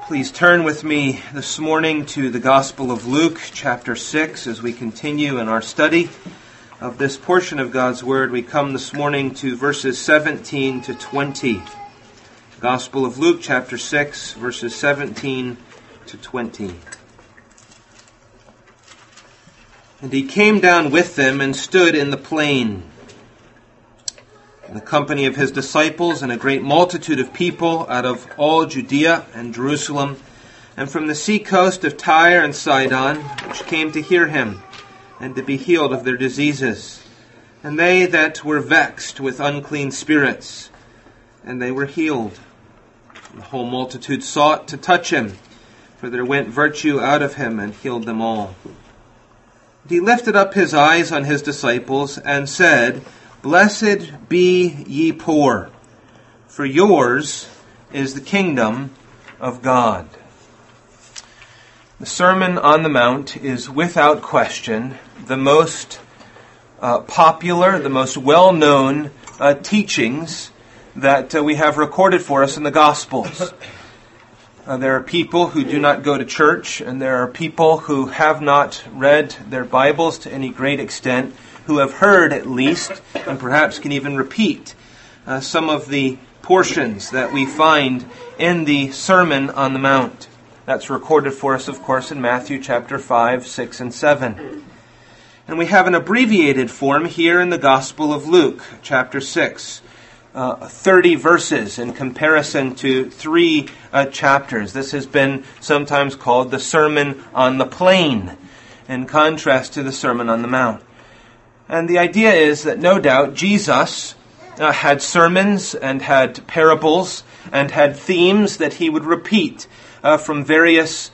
Please turn with me this morning to the Gospel of Luke, chapter 6, as we continue in our study of this portion of God's Word. We come this morning to verses 17 to 20. Gospel of Luke, chapter 6, verses 17 to 20. And he came down with them and stood in the plain, in the company of his disciples and a great multitude of people out of all Judea and Jerusalem, and from the sea coast of Tyre and Sidon, which came to hear him, and to be healed of their diseases. And they that were vexed with unclean spirits, and they were healed. And the whole multitude sought to touch him, for there went virtue out of him, and healed them all. And he lifted up his eyes on his disciples, and said, Blessed be ye poor, for yours is the kingdom of God. The Sermon on the Mount is without question the most popular, the most well-known teachings that we have recorded for us in the Gospels. There are people who do not go to church, and there are people who have not read their Bibles to any great extent, who have heard at least, and perhaps can even repeat, some of the portions that we find in the Sermon on the Mount. That's recorded for us, of course, in Matthew chapter 5, 6, and 7. And we have an abbreviated form here in the Gospel of Luke, chapter 6. 30 verses in comparison to 3 chapters. This has been sometimes called the Sermon on the Plain, in contrast to the Sermon on the Mount. And the idea is that no doubt Jesus had sermons and had parables and had themes that he would repeat from various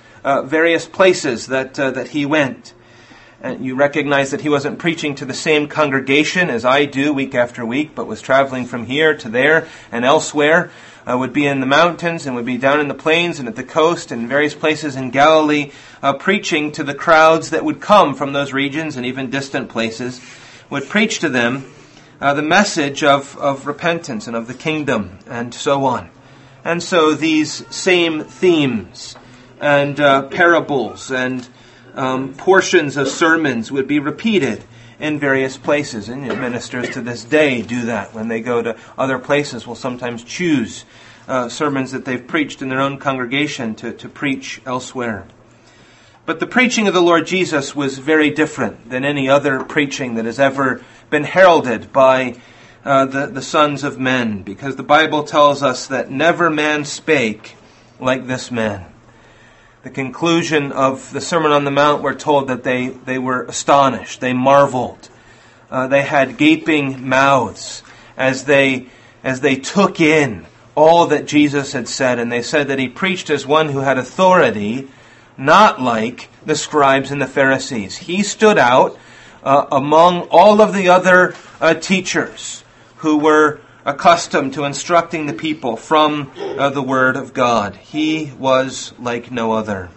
places that he went. And you recognize that he wasn't preaching to the same congregation as I do week after week, but was traveling from here to there and elsewhere. Would be in the mountains and would be down in the plains and at the coast and various places in Galilee, preaching to the crowds that would come from those regions and even distant places, would preach to them the message of repentance and of the kingdom and so on. And so these same themes and parables and portions of sermons would be repeated in various places. And ministers to this day do that. When they go to other places, will sometimes choose sermons that they've preached in their own congregation to preach elsewhere. But the preaching of the Lord Jesus was very different than any other preaching that has ever been heralded by the sons of men, because the Bible tells us that never man spake like this man. The conclusion of the Sermon on the Mount, we're told that they were astonished, they marveled. They had gaping mouths as they took in all that Jesus had said, and they said that he preached as one who had authority, not like the scribes and the Pharisees. He stood out among all of the other teachers who were accustomed to instructing the people from the Word of God. He was like no other.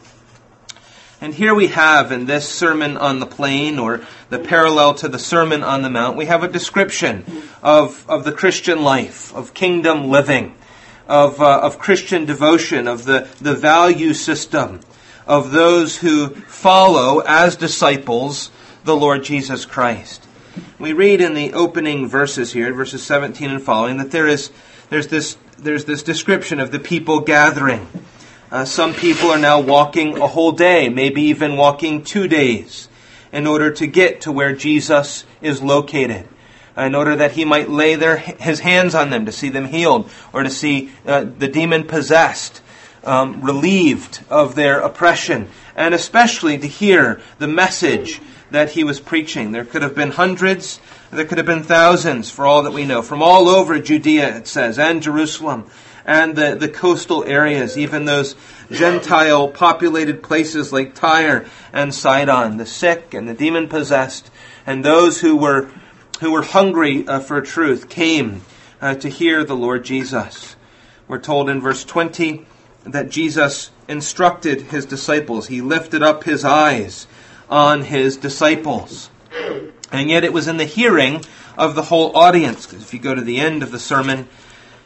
And here we have in this Sermon on the Plain, or the parallel to the Sermon on the Mount, we have a description of the Christian life, of kingdom living, of Christian devotion, of the value system of those who follow as disciples the Lord Jesus Christ. We read in the opening verses here, verses 17 and following, that there's this description of the people gathering. Some people are now walking a whole day, maybe even walking 2 days, in order to get to where Jesus is located, in order that he might lay his hands on them to see them healed, or to see the demon-possessed relieved of their oppression, and especially to hear the message that he was preaching. There could have been hundreds, there could have been thousands, for all that we know, from all over Judea, it says, and Jerusalem, and the coastal areas, even those Gentile populated places like Tyre and Sidon, the sick and the demon-possessed, and those who were hungry for truth came to hear the Lord Jesus. We're told in verse 20 that Jesus instructed his disciples. He lifted up his eyes on his disciples. And yet it was in the hearing of the whole audience. Because if you go to the end of the sermon,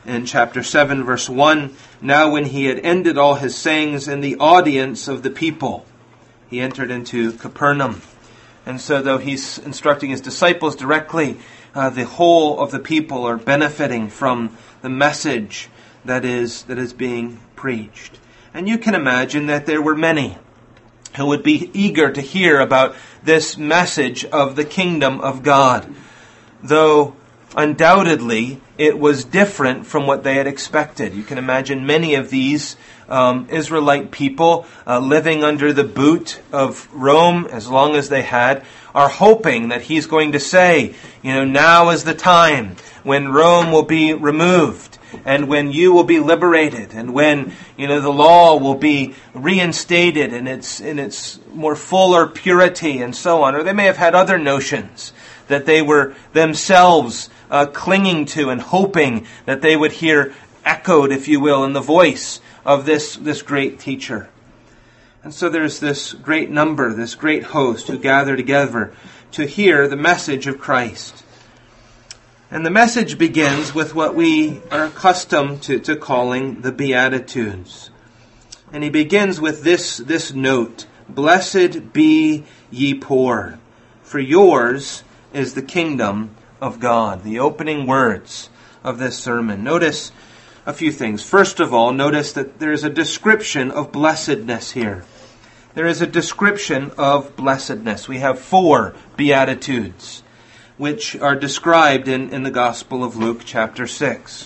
in chapter 7, verse 1, "Now when he had ended all his sayings in the audience of the people, he entered into Capernaum." And so though he's instructing his disciples directly, the whole of the people are benefiting from the message that is being preached. And you can imagine that there were many who would be eager to hear about this message of the kingdom of God, though undoubtedly it was different from what they had expected. You can imagine many of these Israelite people living under the boot of Rome as long as they had, are hoping that he's going to say, now is the time when Rome will be removed, and when you will be liberated, and when the law will be reinstated in its more fuller purity, and so on. Or they may have had other notions that they were themselves clinging to and hoping that they would hear echoed, if you will, in the voice of this great teacher. And so there's this great number, this great host who gather together to hear the message of Christ. And the message begins with what we are accustomed to calling the Beatitudes. And he begins with this note, "Blessed be ye poor, for yours is the kingdom of God." The opening words of this sermon. Notice a few things. First of all, notice that there is a description of blessedness here. There is a description of blessedness. We have 4 Beatitudes, which are described in the Gospel of Luke chapter 6.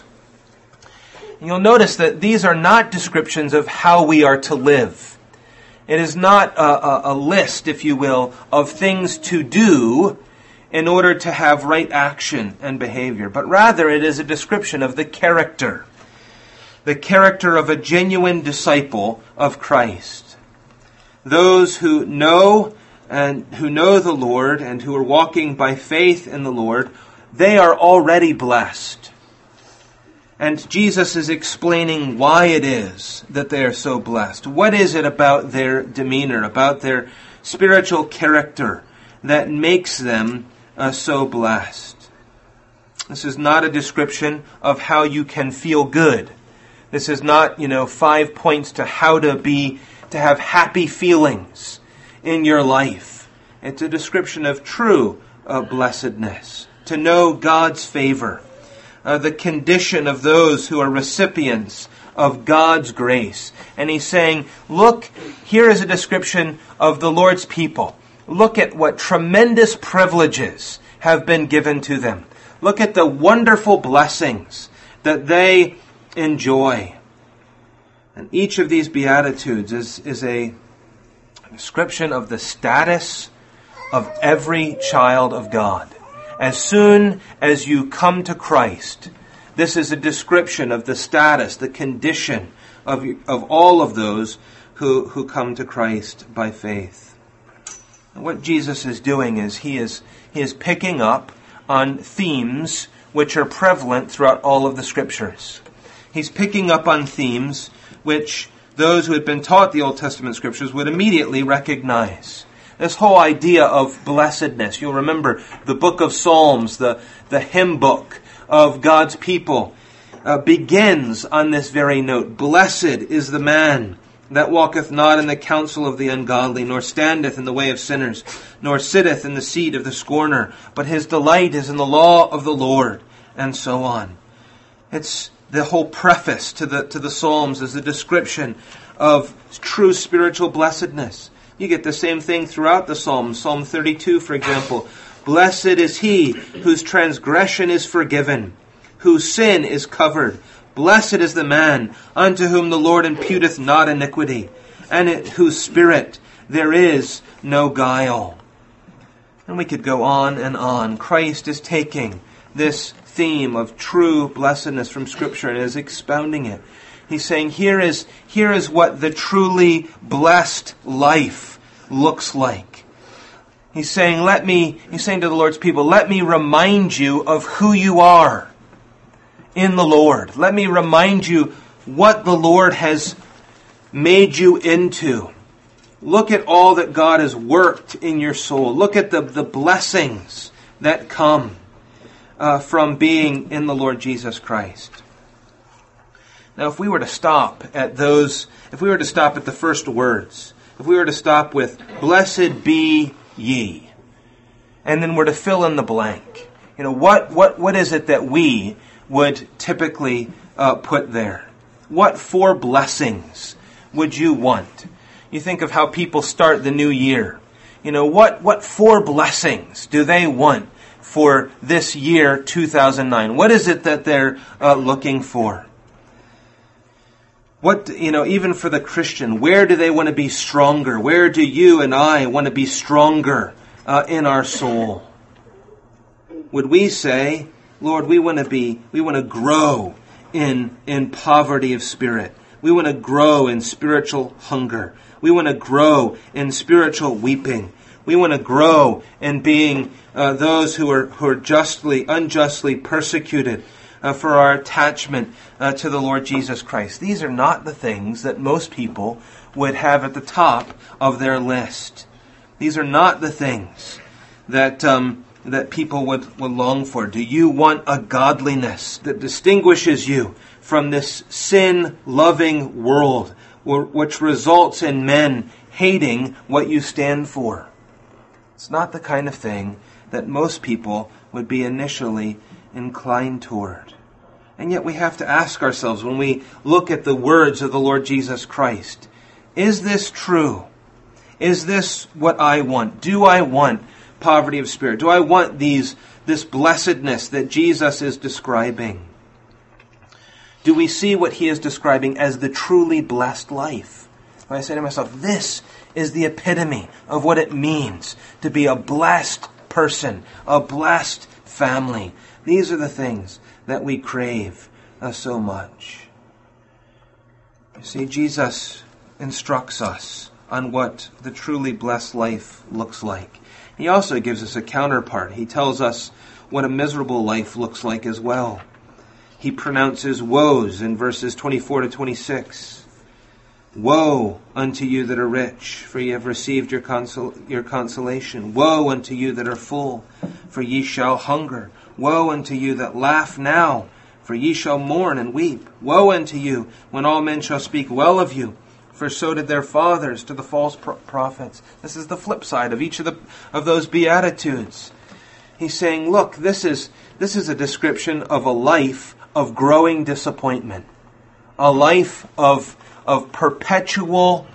And you'll notice that these are not descriptions of how we are to live. It is not a list, if you will, of things to do in order to have right action and behavior, but rather it is a description of the character of a genuine disciple of Christ. Those who know the Lord and who are walking by faith in the Lord, they are already blessed. And Jesus is explaining why it is that they are so blessed. What is it about their demeanor, about their spiritual character that makes them so blessed? This is not a description of how you can feel good. This is not, 5 points to how to have happy feelings in your life. It's a description of true blessedness, to know God's favor, the condition of those who are recipients of God's grace. And he's saying, look, here is a description of the Lord's people. Look at what tremendous privileges have been given to them. Look at the wonderful blessings that they enjoy. And each of these Beatitudes is a description of the status of every child of God. As soon as you come to Christ, this is a description of the status, the condition of all of those who come to Christ by faith. And what Jesus is doing is he is picking up on themes which are prevalent throughout all of the Scriptures. He's picking up on themes which those who had been taught the Old Testament Scriptures would immediately recognize. This whole idea of blessedness. You'll remember the book of Psalms, the hymn book of God's people, begins on this very note. "Blessed is the man that walketh not in the counsel of the ungodly, nor standeth in the way of sinners, nor sitteth in the seat of the scorner, but his delight is in the law of the Lord," and so on. It's the whole preface to the Psalms is a description of true spiritual blessedness. You get the same thing throughout the Psalms. Psalm 32, for example. "Blessed is he whose transgression is forgiven, whose sin is covered. Blessed is the man unto whom the Lord imputeth not iniquity, and in whose spirit there is no guile." And we could go on and on. Christ is taking this theme of true blessedness from Scripture and is expounding it. He's saying, here is what the truly blessed life looks like. He's saying to the Lord's people, let me remind you of who you are in the Lord. Let me remind you what the Lord has made you into. Look at all that God has worked in your soul. Look at the blessings that come from being in the Lord Jesus Christ. Now, if we were to stop at the first words, if we were to stop with, blessed be ye, and then were to fill in the blank, what is it that we would typically put there? What 4 blessings would you want? You think of how people start the new year. What 4 blessings do they want for this year, 2009? What is it that they're looking for? Even for the Christian, where do they want to be stronger? Where do you and I want to be stronger in our soul? Would we say, Lord, we want to grow in poverty of spirit. We want to grow in spiritual hunger. We want to grow in spiritual weeping. We want to grow in being those who are unjustly persecuted for our attachment to the Lord Jesus Christ. These are not the things that most people would have at the top of their list. These are not the things that people would long for. Do you want a godliness that distinguishes you from this sin-loving world, which results in men hating what you stand for? It's not the kind of thing that most people would be initially inclined toward. And yet we have to ask ourselves when we look at the words of the Lord Jesus Christ, is this true? Is this what I want? Do I want poverty of spirit? Do I want this blessedness that Jesus is describing? Do we see what he is describing as the truly blessed life? When I say to myself, this is the epitome of what it means to be a blessed person, a blessed family. These are the things that we crave so much. You see, Jesus instructs us on what the truly blessed life looks like. He also gives us a counterpart. He tells us what a miserable life looks like as well. He pronounces woes in verses 24 to 26. Woe unto you that are rich, for ye have received your consolation. Woe unto you that are full, for ye shall hunger. Woe unto you that laugh now, for ye shall mourn and weep. Woe unto you when all men shall speak well of you, for so did their fathers to the false prophets. This is the flip side of each of those Beatitudes. He's saying, look, this is a description of a life of growing disappointment, a life of perpetual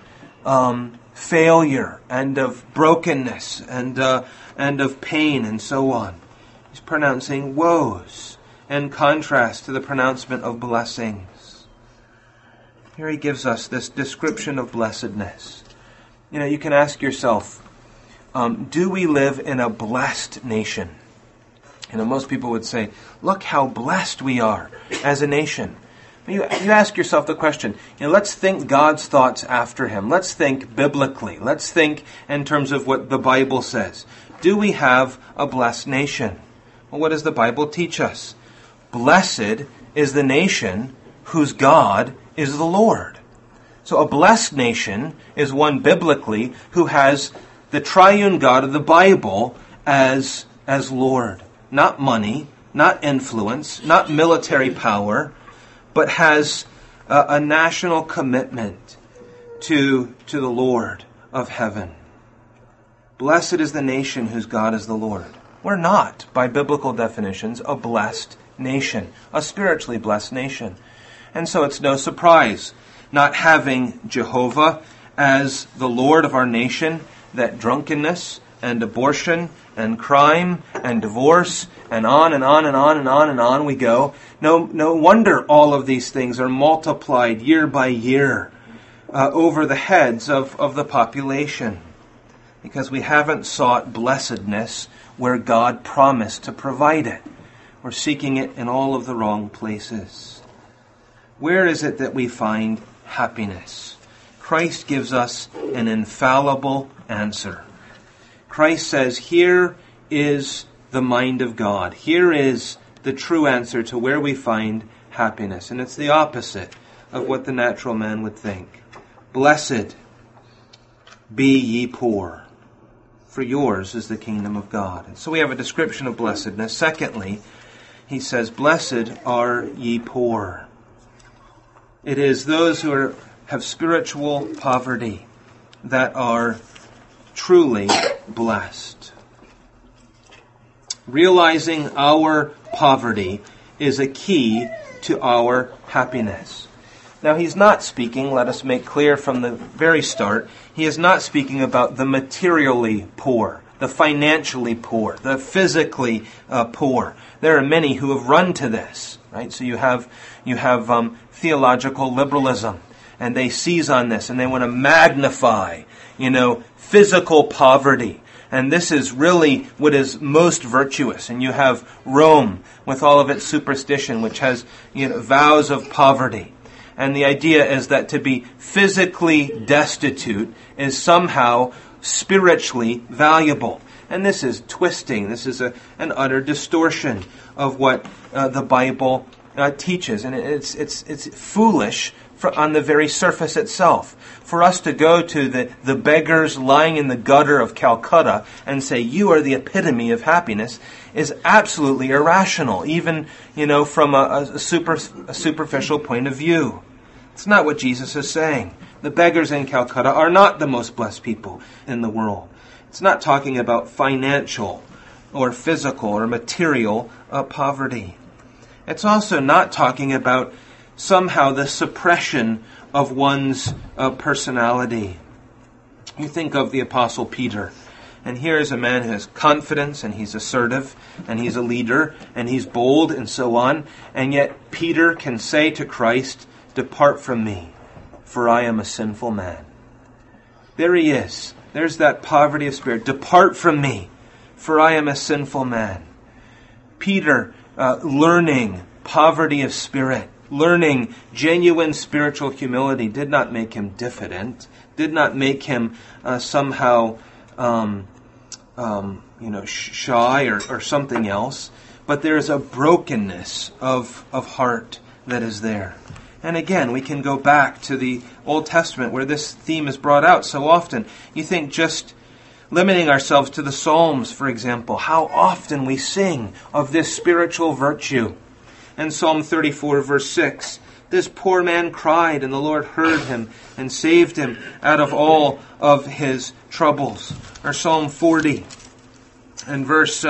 failure and of brokenness and of pain and so on. He's pronouncing woes in contrast to the pronouncement of blessings. Here he gives us this description of blessedness. You can ask yourself, do we live in a blessed nation? Most people would say, look how blessed we are as a nation. You ask yourself the question, let's think God's thoughts after him. Let's think biblically. Let's think in terms of what the Bible says. Do we have a blessed nation? Well, what does the Bible teach us? Blessed is the nation whose God is the Lord. So a blessed nation is one biblically who has the triune God of the Bible as Lord. Not money, not influence, not military power, but has a national commitment to the Lord of heaven. Blessed is the nation whose God is the Lord. We're not, by biblical definitions, a blessed nation, a spiritually blessed nation. And so it's no surprise, not having Jehovah as the Lord of our nation, that drunkenness and abortion and crime and divorce and on and on and on and on and on we go. No wonder all of these things are multiplied year by year over the heads of the population, because we haven't sought blessedness where God promised to provide it. We're seeking it in all of the wrong places. Where is it that we find happiness? Christ gives us an infallible answer. Christ says, here is the mind of God. Here is the true answer to where we find happiness. And it's the opposite of what the natural man would think. Blessed be ye poor, for yours is the kingdom of God. And so we have a description of blessedness. Secondly, he says, blessed are ye poor. It is those who have spiritual poverty that are truly blessed. Realizing our poverty is a key to our happiness. Now, he's not speaking, let us make clear from the very start, he is not speaking about the materially poor, the financially poor, the physically poor. There are many who have run to this, right? So you have theological liberalism, and they seize on this, and they want to magnify, physical poverty. And this is really what is most virtuous. And you have Rome with all of its superstition, which has vows of poverty. And the idea is that to be physically destitute is somehow spiritually valuable. And this is twisting. This is an utter distortion of what the Bible teaches. And it's foolish on the very surface itself. For us to go to the beggars lying in the gutter of Calcutta and say, you are the epitome of happiness, is absolutely irrational, even, from a superficial point of view. It's not what Jesus is saying. The beggars in Calcutta are not the most blessed people in the world. It's not talking about financial or physical or material poverty. It's also not talking about somehow the suppression of one's personality. You think of the Apostle Peter, and here is a man who has confidence, and he's assertive, and he's a leader, and he's bold, and so on, and yet Peter can say to Christ, "Depart from me, for I am a sinful man." There he is. There's that poverty of spirit. Depart from me, for I am a sinful man. Peter learning poverty of spirit, learning genuine spiritual humility did not make him diffident, did not make him somehow shy or something else. But there is a brokenness of heart that is there. And again, we can go back to the Old Testament where this theme is brought out so often. You think just limiting ourselves to the Psalms, for example, how often we sing of this spiritual virtue. In Psalm 34, verse 6, this poor man cried, and the Lord heard him and saved him out of all of his troubles. Or Psalm 40, and verse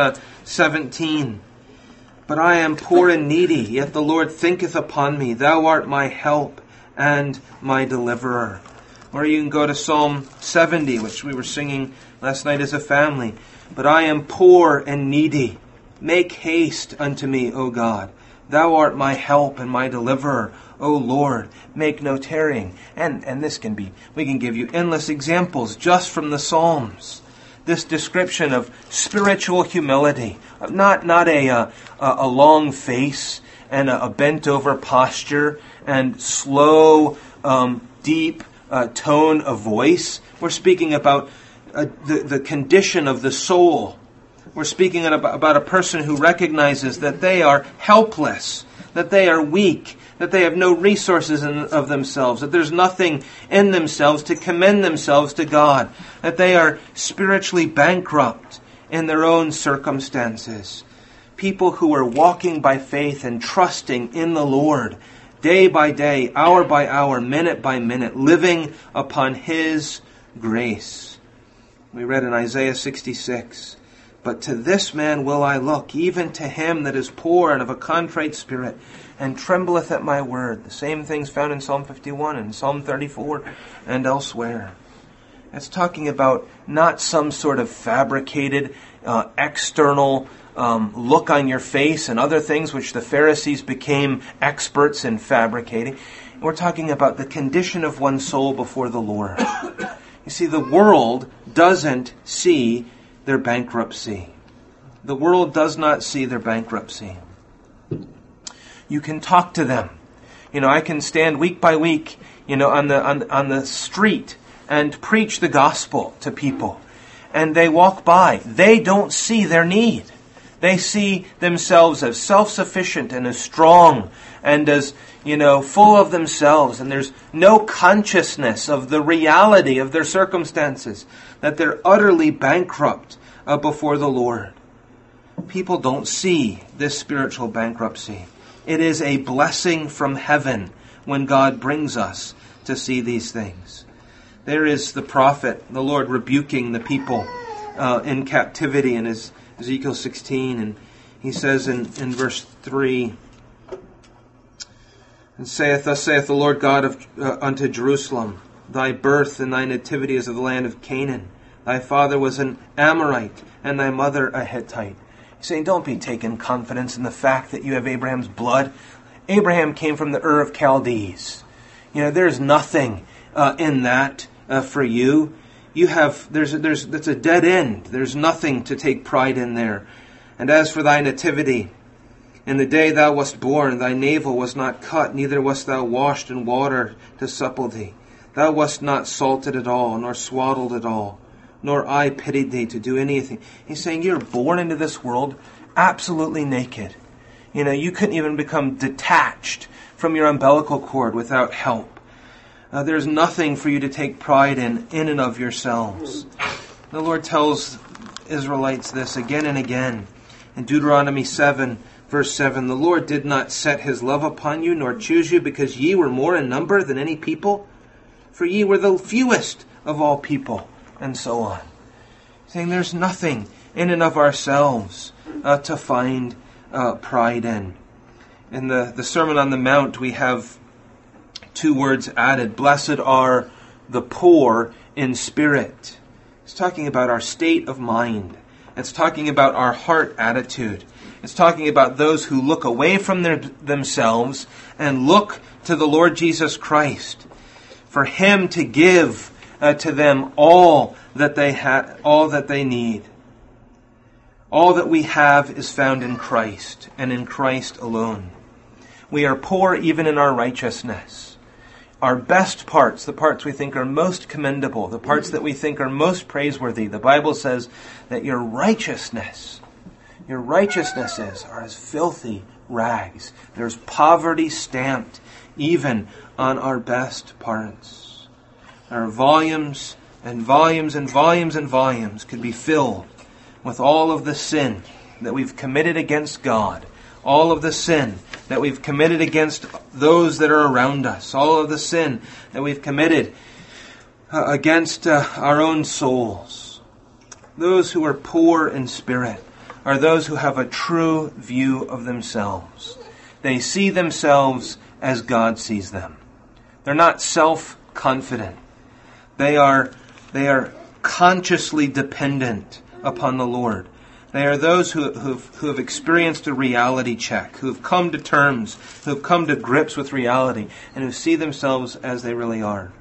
17, but I am poor and needy, yet the Lord thinketh upon me. Thou art my help and my deliverer. Or you can go to Psalm 70, which we were singing last night as a family. But I am poor and needy. Make haste unto me, O God. Thou art my help and my deliverer. O Lord, make no tarrying. And this can be, we can give you endless examples just from the Psalms. This description of spiritual humility, not a long face and a bent over posture and slow, deep tone of voice. We're speaking about the condition of the soul. We're speaking about a person who recognizes that they are helpless, that they are weak, that they have no resources of themselves, that there's nothing in themselves to commend themselves to God, that they are spiritually bankrupt in their own circumstances. People who are walking by faith and trusting in the Lord, day by day, hour by hour, minute by minute, living upon His grace. We read in Isaiah 66, but to this man will I look, even to him that is poor and of a contrite spirit, and trembleth at my word. The same things found in Psalm 51 and Psalm 34 and elsewhere. It's talking about not some sort of fabricated external look on your face and other things which the Pharisees became experts in fabricating. We're talking about the condition of one's soul before the Lord. You see, the world doesn't see their bankruptcy. The world does not see their bankruptcy. You can talk to them. I can stand week by week, on the street and preach the gospel to people. And they walk by. They don't see their need. They see themselves as self-sufficient and as strong and as, full of themselves. And there's no consciousness of the reality of their circumstances, that they're utterly bankrupt before the Lord. People don't see this spiritual bankruptcy. It is a blessing from heaven when God brings us to see these things. There is the prophet, the Lord rebuking the people in captivity in Ezekiel 16, and he says in verse 3, and saith, Thus saith the Lord God unto Jerusalem, Thy birth and thy nativity is of the land of Canaan. Thy father was an Amorite, and thy mother a Hittite. He's saying, don't be taking confidence in the fact that you have Abraham's blood. Abraham came from the Ur of Chaldees. There's nothing in that for you. That's a dead end. There's nothing to take pride in there. And as for thy nativity, in the day thou wast born, thy navel was not cut, neither wast thou washed in water to supple thee. Thou wast not salted at all, nor swaddled at all, nor I pitied thee to do anything. He's saying you're born into this world absolutely naked. You couldn't even become detached from your umbilical cord without help. There's nothing for you to take pride in and of yourselves. The Lord tells Israelites this again and again. In Deuteronomy 7, verse 7, The Lord did not set his love upon you, nor choose you, because ye were more in number than any people. For ye were the fewest of all people, and so on. Saying there's nothing in and of ourselves to find pride in. In the Sermon on the Mount, we have 2 words added. Blessed are the poor in spirit. It's talking about our state of mind. It's talking about our heart attitude. It's talking about those who look away from themselves and look to the Lord Jesus Christ, for Him to give to them all that they need. All that we have is found in Christ, and in Christ alone. We are poor even in our righteousness. Our best parts, the parts we think are most commendable, the parts that we think are most praiseworthy, the Bible says that your righteousnesses are as filthy rags. There's poverty stamped even on our best parts. Our volumes and volumes and volumes and volumes could be filled with all of the sin that we've committed against God, all of the sin that we've committed against those that are around us, all of the sin that we've committed against our own souls. Those who are poor in spirit are those who have a true view of themselves. They see themselves as God sees them. They're not self-confident. They are consciously dependent upon the Lord. They are those who have experienced a reality check, who have come to terms, who have come to grips with reality, and who see themselves as they really are.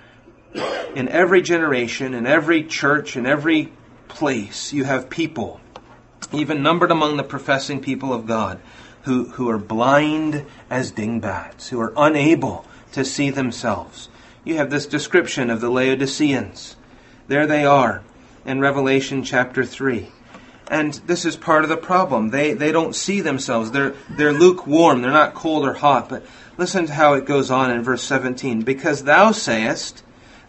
In every generation, in every church, in every place, you have people, even numbered among the professing people of God, who are blind as dingbats, who are unable to see themselves. You have this description of the Laodiceans. There they are in Revelation chapter 3. And this is part of the problem. They don't see themselves. They're lukewarm. They're not cold or hot. But listen to how it goes on in verse 17. Because thou sayest,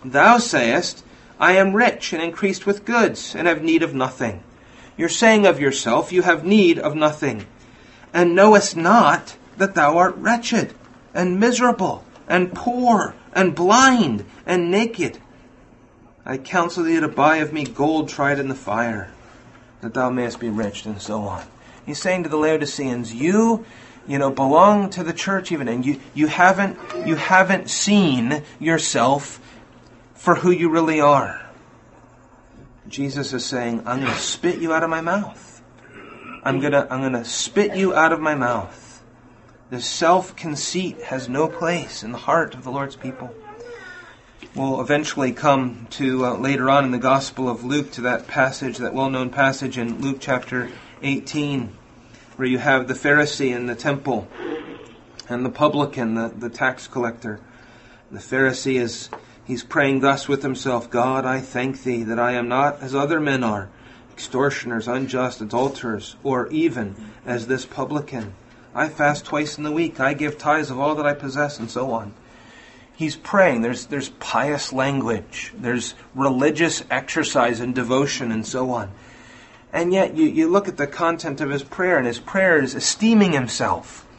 I am rich and increased with goods, and have need of nothing. You're saying of yourself, you have need of nothing. And knowest not that thou art wretched, and miserable, and poor, and blind, and naked. I counsel thee to buy of me gold tried in the fire, that thou mayest be rich, and so on. He's saying to the Laodiceans, you belong to the church even, and you haven't seen yourself for who you really are. Jesus is saying, I'm going to spit you out of my mouth. I'm going to spit you out of my mouth. This self-conceit has no place in the heart of the Lord's people. We'll eventually come to, later on in the Gospel of Luke, to that passage, that well-known passage in Luke chapter 18, where you have the Pharisee in the temple and the publican, the tax collector. The Pharisee he's praying thus with himself, God, I thank thee that I am not as other men are, extortioners, unjust, adulterers, or even as this publican. I fast twice in the week. I give tithes of all that I possess, and so on. He's praying. There's pious language. There's religious exercise and devotion and so on. And yet you look at the content of his prayer, and his prayer is esteeming himself.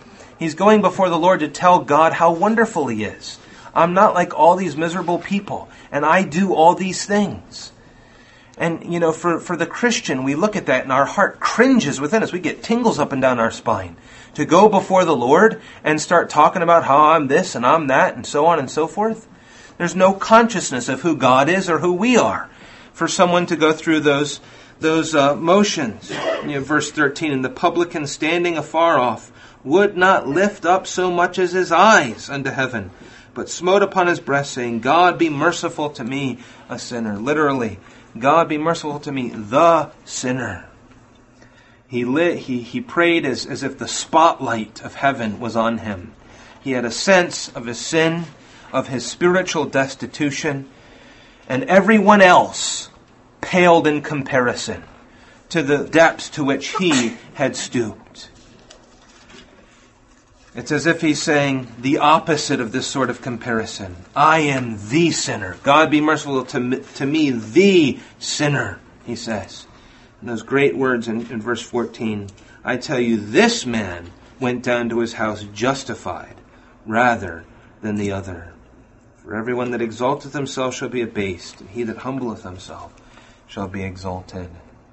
He's going before the Lord to tell God how wonderful He is. I'm not like all these miserable people, and I do all these things. And, for the Christian, we look at that and our heart cringes within us. We get tingles up and down our spine. To go before the Lord and start talking about how I'm this and I'm that and so on and so forth. There's no consciousness of who God is or who we are for someone to go through those motions. Verse 13, and the publican standing afar off would not lift up so much as his eyes unto heaven, but smote upon his breast, saying, God be merciful to me, a sinner. Literally, God be merciful to me, the sinner. He prayed as if the spotlight of heaven was on him. He had a sense of his sin, of his spiritual destitution, and everyone else paled in comparison to the depths to which he had stooped. It's as if he's saying the opposite of this sort of comparison. I am the sinner. God be merciful to me, the sinner, he says. And those great words in verse 14. I tell you, this man went down to his house justified rather than the other. For everyone that exalteth himself shall be abased, and he that humbleth himself shall be exalted.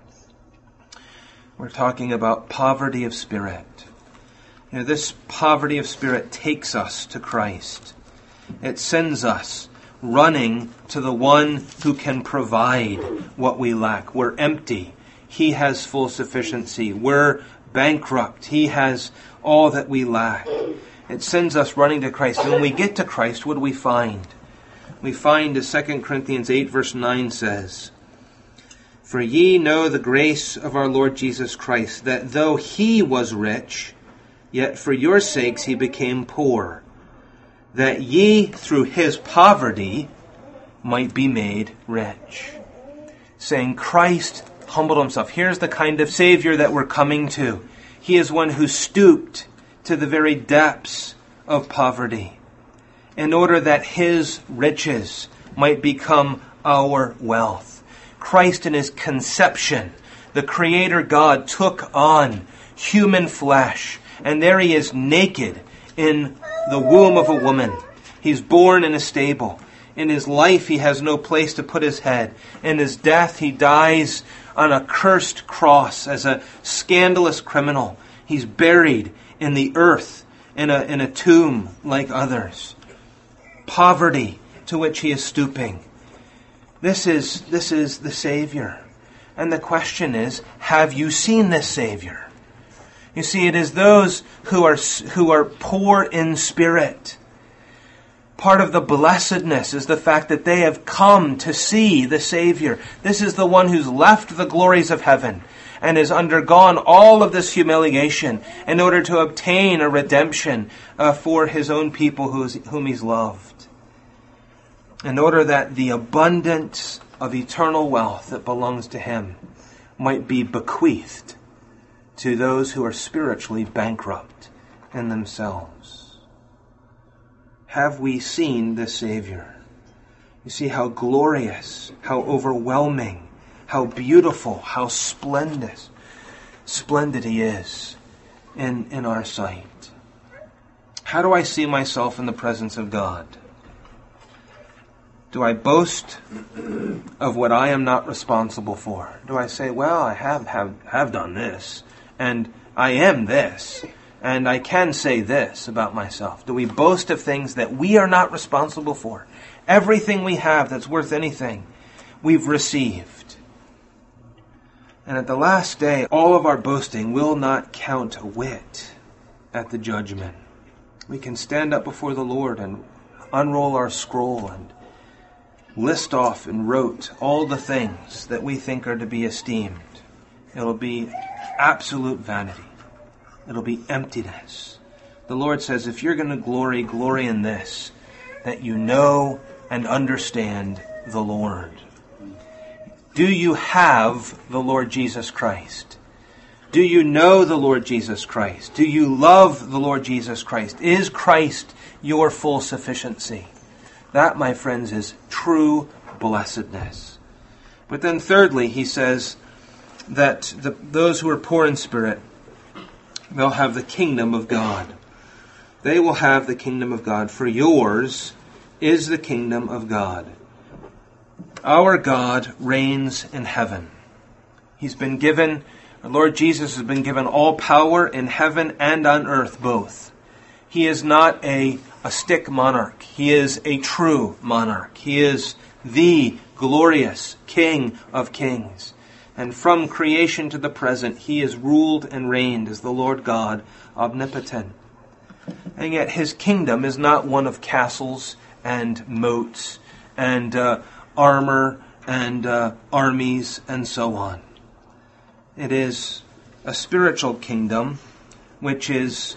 We're talking about poverty of spirit. This poverty of spirit takes us to Christ. It sends us running to the one who can provide what we lack. We're empty. He has full sufficiency. We're bankrupt. He has all that we lack. It sends us running to Christ. And when we get to Christ, what do we find? We find, as 2 Corinthians 8 verse 9 says, for ye know the grace of our Lord Jesus Christ, that though He was rich, yet for your sakes He became poor, that ye through His poverty might be made rich. Saying Christ humbled Himself. Here's the kind of Savior that we're coming to. He is one who stooped to the very depths of poverty in order that His riches might become our wealth. Christ in His conception, the Creator God, took on human flesh. And there He is naked in the womb of a woman. He's born in a stable. In His life He has no place to put His head. In His death He dies on a cursed cross as a scandalous criminal. He's buried in the earth in a tomb like others. Poverty to which He is stooping. This is the Savior. And the question is, have you seen this Savior? You see, it is those who are poor in spirit. Part of the blessedness is the fact that they have come to see the Savior. This is the one who's left the glories of heaven and has undergone all of this humiliation in order to obtain a redemption for His own people whom He's loved. In order that the abundance of eternal wealth that belongs to Him might be bequeathed to those who are spiritually bankrupt in themselves. Have we seen the Savior? You see how glorious, how overwhelming, how beautiful, how splendid He is in our sight. How do I see myself in the presence of God? Do I boast of what I am not responsible for? Do I say, well, I have done this, and I am this, and I can say this about myself? Do we boast of things that we are not responsible for? Everything we have that's worth anything, we've received. And at the last day, all of our boasting will not count a whit at the judgment. We can stand up before the Lord and unroll our scroll and list off and rote all the things that we think are to be esteemed. It'll be absolute vanity. It'll be emptiness. The Lord says, if you're going to glory in this, that you know and understand the Lord. Do you have the Lord Jesus Christ? Do you know the Lord Jesus Christ? Do you love the Lord Jesus Christ? Is Christ your full sufficiency? That, my friends, is true blessedness. But then thirdly, he says that those who are poor in spirit, they'll have the kingdom of God. They will have the kingdom of God, for yours is the kingdom of God. Our God reigns in heaven. He's been given, our Lord Jesus has been given all power in heaven and on earth both. He is not a stick monarch. He is a true monarch. He is the glorious King of kings. And from creation to the present, He is ruled and reigned as the Lord God omnipotent. And yet His kingdom is not one of castles and moats and armor and armies and so on. It is a spiritual kingdom which is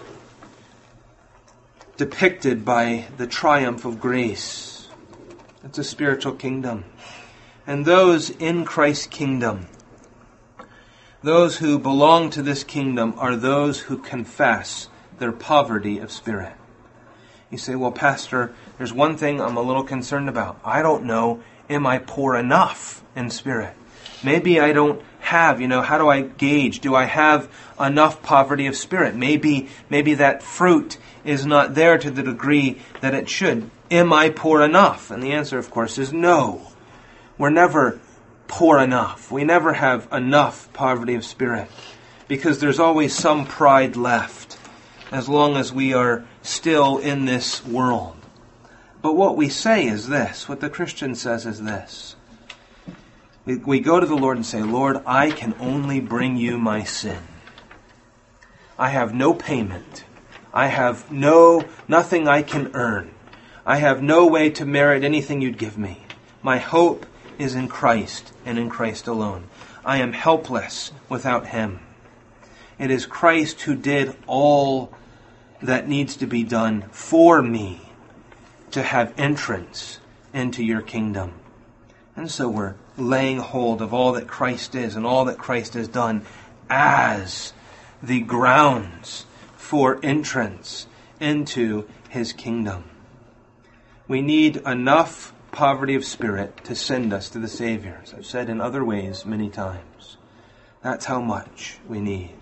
depicted by the triumph of grace. It's a spiritual kingdom. And those in Christ's kingdom, those who belong to this kingdom, are those who confess their poverty of spirit. You say, well, Pastor, there's one thing I'm a little concerned about. I don't know, am I poor enough in spirit? Maybe I don't have, how do I gauge? Do I have enough poverty of spirit? Maybe that fruit is not there to the degree that it should. Am I poor enough? And the answer, of course, is no. We're never poor enough. We never have enough poverty of spirit, because there's always some pride left as long as we are still in this world. But what we say is this, what the Christian says is this. We go to the Lord and say, Lord, I can only bring you my sin. I have no payment. I have nothing I can earn. I have no way to merit anything you'd give me. My hope is in Christ and in Christ alone. I am helpless without Him. It is Christ who did all that needs to be done for me to have entrance into your kingdom. And so we're laying hold of all that Christ is and all that Christ has done as the grounds for entrance into His kingdom. We need enough poverty of spirit to send us to the Savior. As I've said in other ways many times. That's how much we need.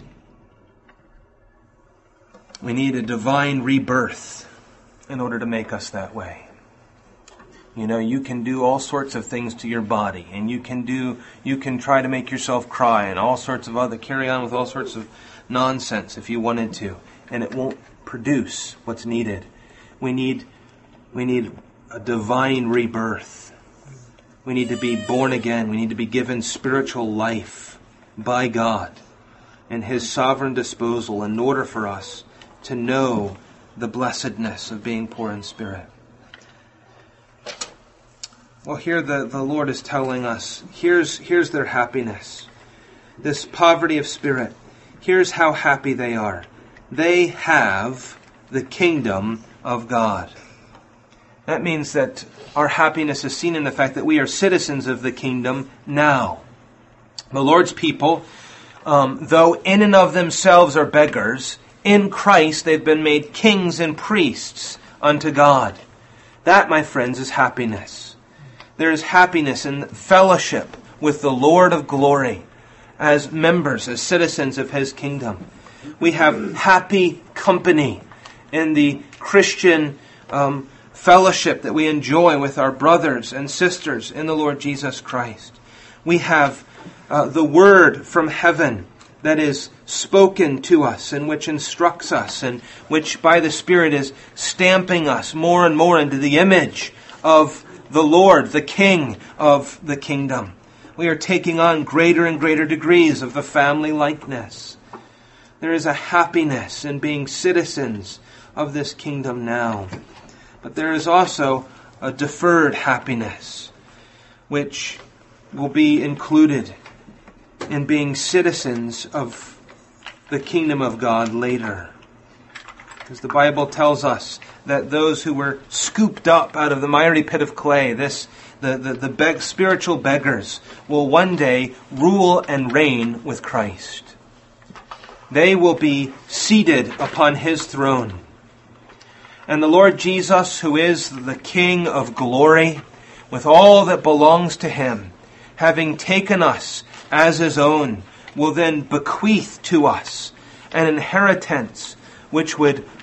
We need a divine rebirth in order to make us that way. You can do all sorts of things to your body, and you can try to make yourself cry and carry on with all sorts of nonsense if you wanted to, and it won't produce what's needed. We need a divine rebirth. We need to be born again. We need to be given spiritual life by God and His sovereign disposal in order for us to know the blessedness of being poor in spirit. Well, here the Lord is telling us, here's their happiness. This poverty of spirit. Here's how happy they are. They have the kingdom of God. That means that our happiness is seen in the fact that we are citizens of the kingdom now. The Lord's people, though in and of themselves are beggars, in Christ they've been made kings and priests unto God. That, my friends, is happiness. There is happiness in fellowship with the Lord of glory as members, as citizens of His kingdom. We have happy company in the Christian fellowship that we enjoy with our brothers and sisters in the Lord Jesus Christ. We have the word from heaven that is spoken to us and which instructs us and which by the Spirit is stamping us more and more into the image of the Lord, the King of the kingdom. We are taking on greater and greater degrees of the family likeness. There is a happiness in being citizens of this kingdom now. But there is also a deferred happiness, which will be included in being citizens of the kingdom of God later. Because the Bible tells us that those who were scooped up out of the miry pit of clay, the spiritual beggars, will one day rule and reign with Christ. They will be seated upon His throne. And the Lord Jesus, who is the King of glory, with all that belongs to Him, having taken us as His own, will then bequeath to us an inheritance which would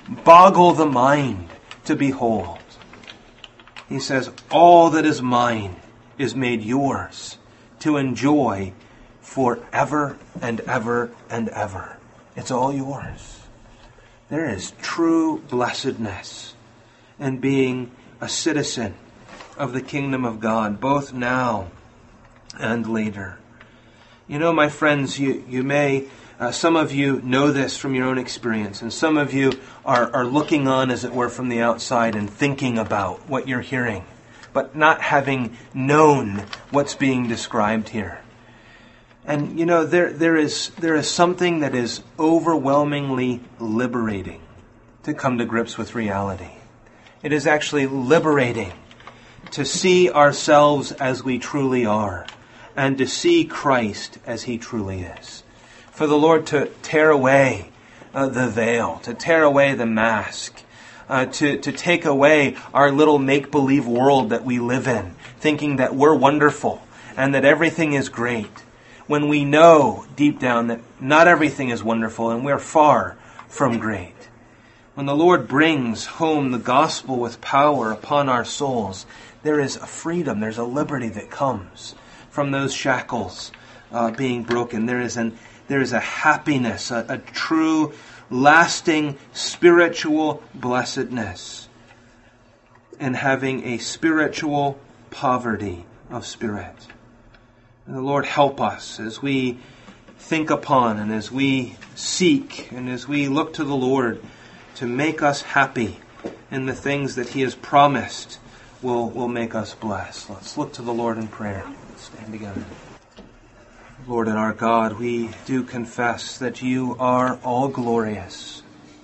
boggle the mind to behold. He says, all that is mine is made yours to enjoy forever and ever and ever. It's all yours. There is true blessedness in being a citizen of the kingdom of God, both now and later. You know, my friends, you may, some of you know this from your own experience, and some of you are looking on, as it were, from the outside and thinking about what you're hearing, but not having known what's being described here. And, you know, there is something that is overwhelmingly liberating to come to grips with reality. It is actually liberating to see ourselves as we truly are and to see Christ as He truly is. For the Lord to tear away the veil, to tear away the mask, to take away our little make-believe world that we live in, thinking that we're wonderful and that everything is great, when we know deep down that not everything is wonderful and we're far from great. When the Lord brings home the gospel with power upon our souls, there is a freedom, there's a liberty that comes from those shackles being broken. There is a happiness, a true, lasting, spiritual blessedness in having a spiritual poverty of spirit. And the Lord help us as we think upon and as we seek and as we look to the Lord to make us happy in the things that He has promised will make us blessed. Let's look to the Lord in prayer. Let's stand together. Lord and our God, we do confess that You are all glorious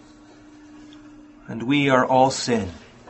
and we are all sin.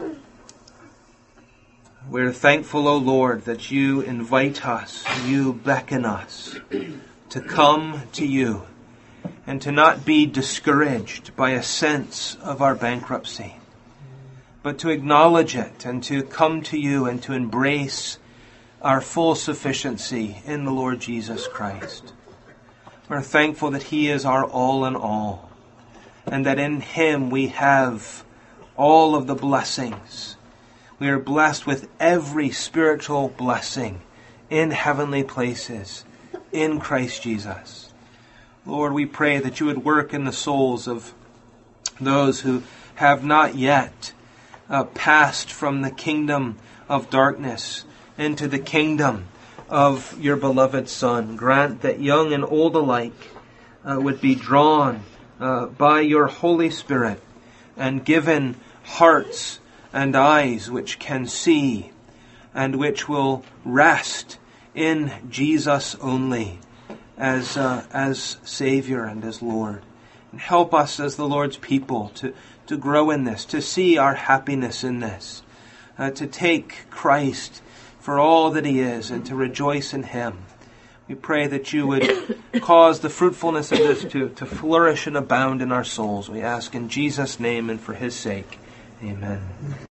We're thankful, O Lord, that You invite us, You beckon us to come to You and to not be discouraged by a sense of our bankruptcy, but to acknowledge it and to come to You and to embrace our full sufficiency in the Lord Jesus Christ. We're thankful that He is our all in all, and that in Him we have all of the blessings. We are blessed with every spiritual blessing in heavenly places in Christ Jesus. Lord, we pray that You would work in the souls of those who have not yet passed from the kingdom of darkness into the kingdom of Your beloved Son. Grant that young and old alike would be drawn by Your Holy Spirit and given hearts and eyes which can see and which will rest in Jesus only as Savior and as Lord. And help us as the Lord's people to grow in this, to see our happiness in this, to take Christ for all that He is and to rejoice in Him. We pray that You would cause the fruitfulness of this to flourish and abound in our souls. We ask in Jesus' name and for His sake. Amen.